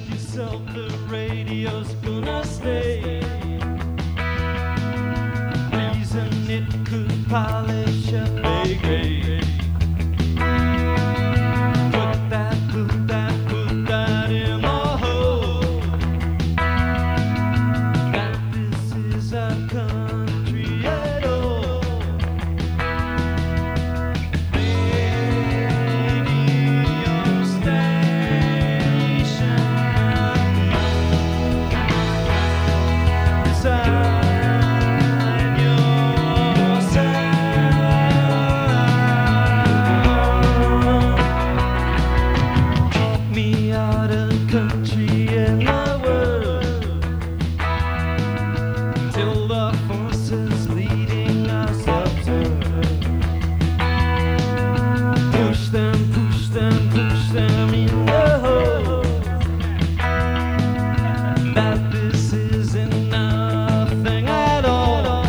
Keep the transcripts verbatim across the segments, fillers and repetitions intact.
yourself, the radio's gonna stay. Reason it could polish up a grave. Put that, put that, put that in the hole. That this is our country at all. Radio station. Decide yourself. Keep me out of country and the world till the forces leading us observe. Push them, push them, push them in the hole. That this isn't nothing at all.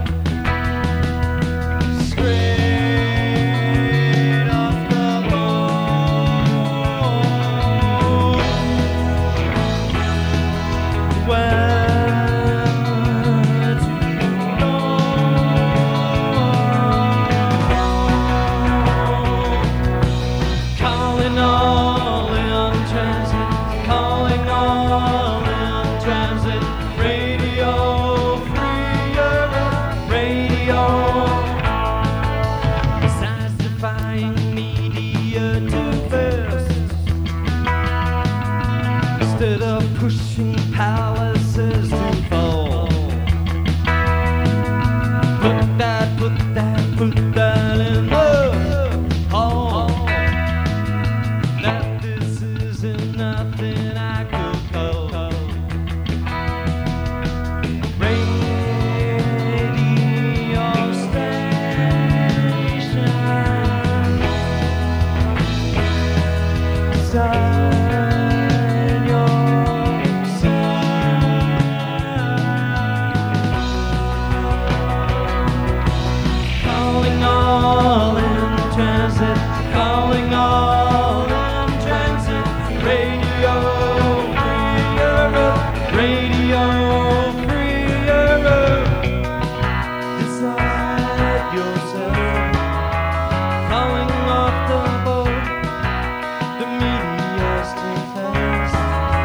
Straight off the bone. Where to go? Calling all in transit, calling all in transit. Radio Free Europe, radio. Besides defying media to first, instead of pushing palaces to fall. Put that, put that, put that in the hall. That this isn't nothing I could call radio station. Decide yourself. Calling all in transit, calling all in transit. Radio Free Europe, Radio Free Europe. Decide yourself. Calling off the boat, the media still fast.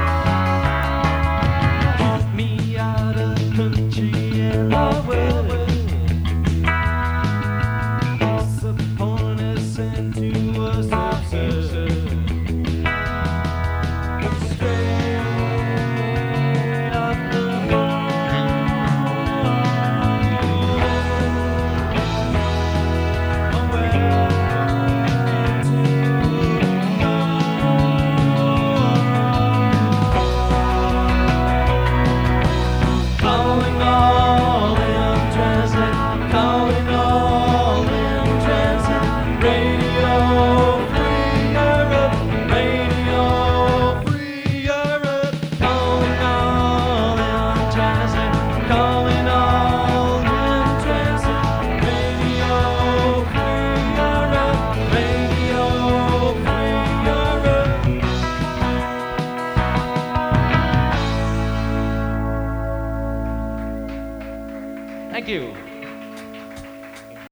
Keep me out of country and the world. Disappointers sent to us absurd. Straight off the calling all in transit, calling all in transit. Radio Free Europe, Radio Free Europe. Calling all in transit, calling all in transit. Radio Free Europe, Radio Free Europe. Thank you.